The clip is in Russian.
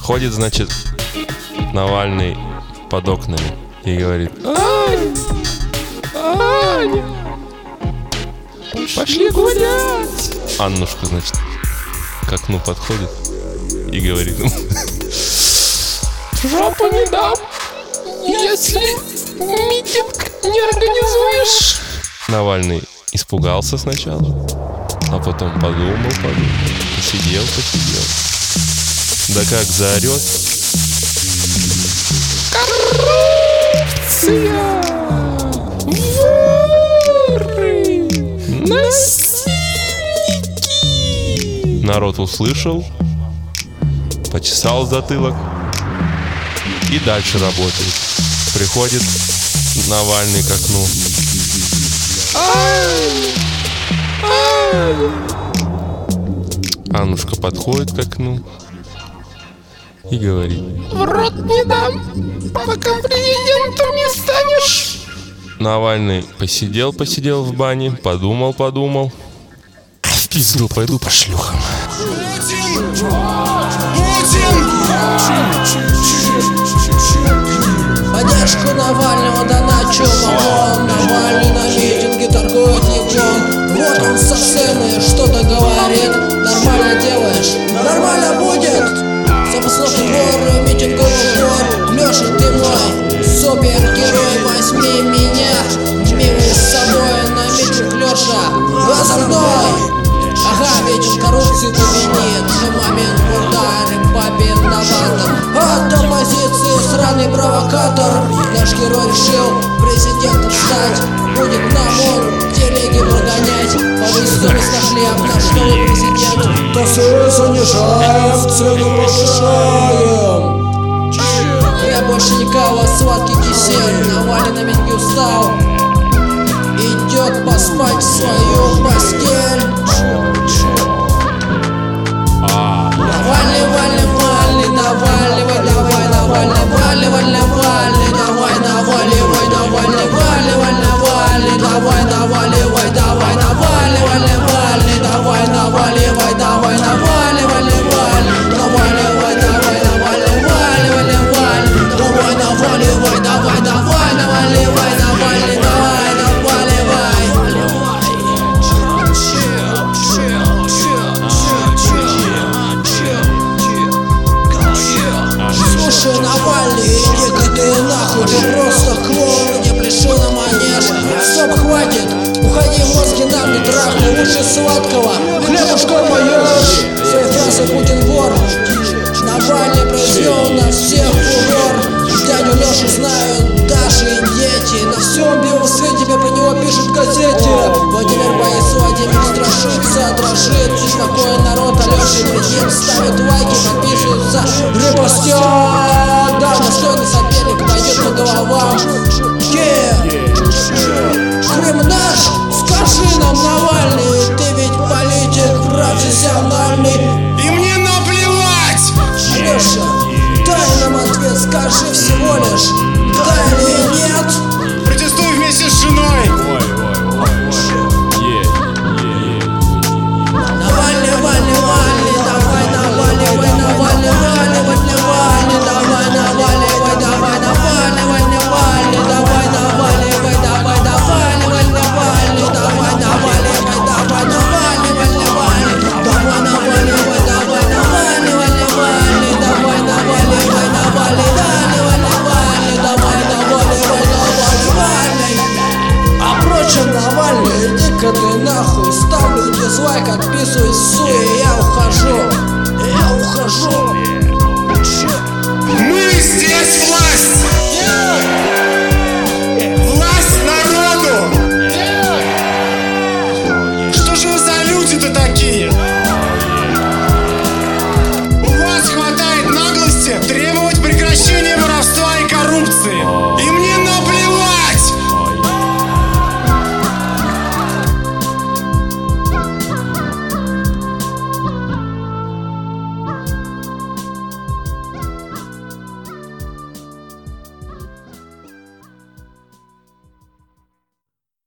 Ходит, значит, Навальный под окнами и говорит: Аня, Аня, пошли гулять. Аннушка, значит, к окну подходит и говорит: жопу не дам, если митинг не организуешь. Навальный испугался сначала, а потом подумал, посидел. Да как заорет: коррупция, воры, насильники. Народ услышал, почесал затылок и дальше работает. Приходит Навальный к окну. Аннушка подходит к окну и говорит: в рот не дам, пока президентом не станешь. Навальный посидел в бане, подумал. В пизду пойду по шлюхам. Поддержку Навального доначу могу. Навальный на митинге торгует еблом. Вот он со сцены что-то говорит. Нормально делаешь, нормально будет. Самословный вор, митинговый вор. Леша, ты мой супергерой, возьми меня милый с собой на митинг, Леша, озорной. Ага, митинг коррупции победит. Же момент ударим папин новатор. От оппозиции сраный провокатор. Наш герой решил президентом стать. Будет нам он телеги прогонять. Повысить стоимость на хлеб, наш новый президент. Тасы занижаем, цену повышаем. Я больше никого, сладкий кисель. Навальный на митинге устал, идет поспать в свою постель. Навальный, иди-ка ты нахуй, ты просто клоун, не пляши на манеж. Стоп, хватит, уходи, мозги нам не трахни, лучше сладкого хлебушка поешь. Своей фразой Путин вор, Навальный произвел на всех фурор. Дядю Лешу знают даже и дети, на всем белом свете про него пишут в газете. Владимир боится, Владимир страшится, дрожит. Такой народ, Алеша президент ставит лайки, подписываются, репостят. Да, достойный соперник пойдет по головам. Крым наш, скажи нам, Навальный, ты ведь политик профессиональный. И мне наплевать! Алеша,